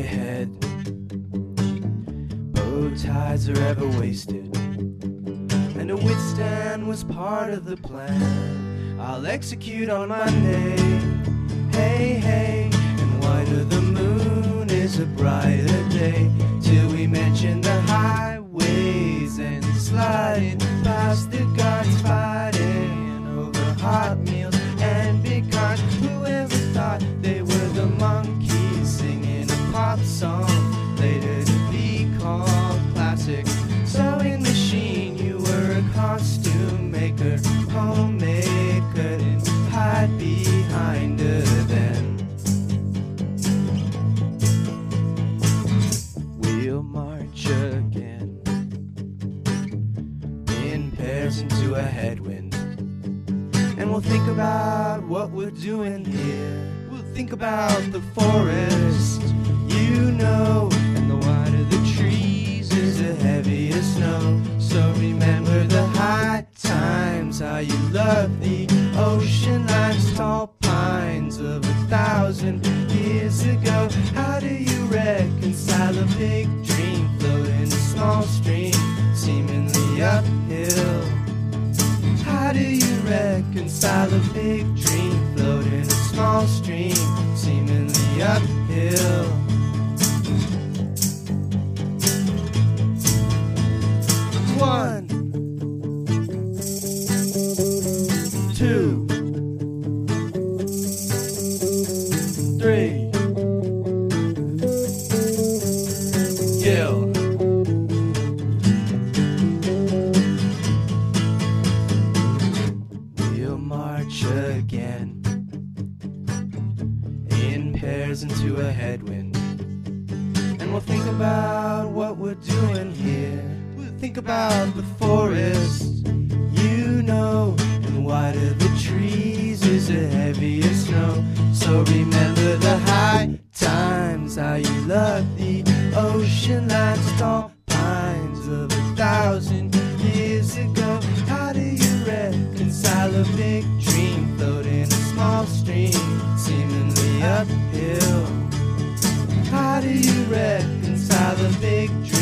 head. Bow ties are ever wasted, and a withstand was part of the plan. I'll execute on Monday. Hey, hey, and whiter the moon is a brighter day, till we mention the highways and sliding past the guards fighting over hot meals and big cars. Whoever thought they were the monkeys singing a pop song later to be called classic? Sewing machine, you were a costume maker, homemade curtain, hide behind her then. We'll march again in pairs into a headwind, and we'll think about what we're doing here. We'll think about the forest, you know, and the wider the trees is the heavier snow. So remember the high times, how you loved the ocean lines, tall pines of 1,000 years ago. How do you reconcile a big dream floating a small stream, seemingly uphill? How do you reconcile a big dream floating a small stream, seemingly uphill? One, two, three. Gil. We'll march again in pairs into a headwind, and we'll think about what we're doing here. We'll think about the forest, you know, and wider the trees is the heavier snow. So remember the high times, how you loved the ocean lines, tall pines of 1,000 years ago. How do you reconcile a big dream floating a small stream, seemingly uphill? How do you reconcile a big dream